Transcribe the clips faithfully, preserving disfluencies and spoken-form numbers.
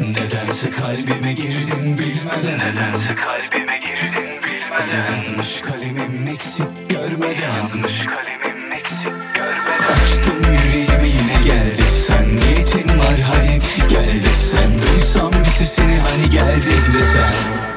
Nedense kalbime girdin bilmeden, Nedense kalbime girdin bilmeden. yazmış kalemim eksik görmeden, Yazmış kalemim eksik görmeden. açtım yüreğimi yine gel desen, niyetin var hadi gel desen, duysam bir sesini hani geldin desen.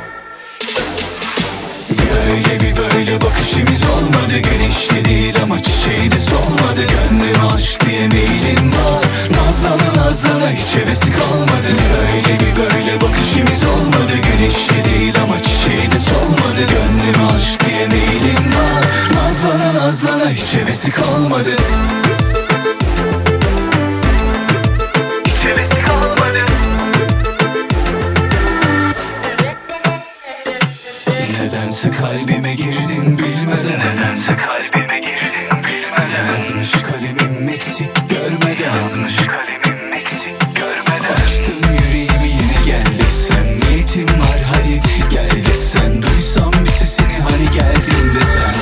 Böyle bir böyle bakışımız olmadı, güneşli değil ama çiçeği de solmadı. Gönlüme aşk diye meylim var, nazlana nazlana hiç hevesi kalmadı. Böyle bir böyle bakışımız olmadı, güneşli değil ama çiçeği de solmadı. Gönlüme aşk diye meylim var, nazlana nazlana hiç hevesi kalmadı. Hiç hevesi kalmadı. Nedense kalbime girdin bilmeden, Nedense kalbime girdin bilmeden. yazmış kalemim eksik görmeden, Yazmış kalemim eksik görmeden. açtım yüreğimi yine gel desen, niyetim var hadi gel desen, duysam bir sesini hani geldin desen.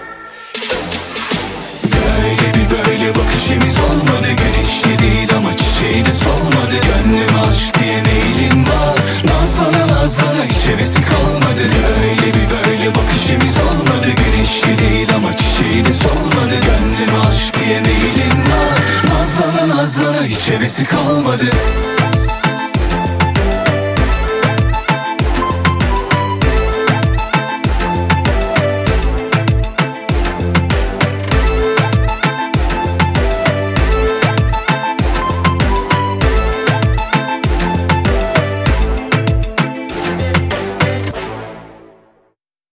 Böyle bir böyle bakışımız olmadı, güneşli değil ama çiçeği de solmadı. Gönlüme aşk diye meylim var, nazlana nazlana hiç hevesi kalmadı. Böyle bir böyle bakışımız olmadı, güneşli değil ama çiçeği de solmadı. Gönlüme aşk diye meylim var, nazlana nazlana hiç hevesi kalmadı.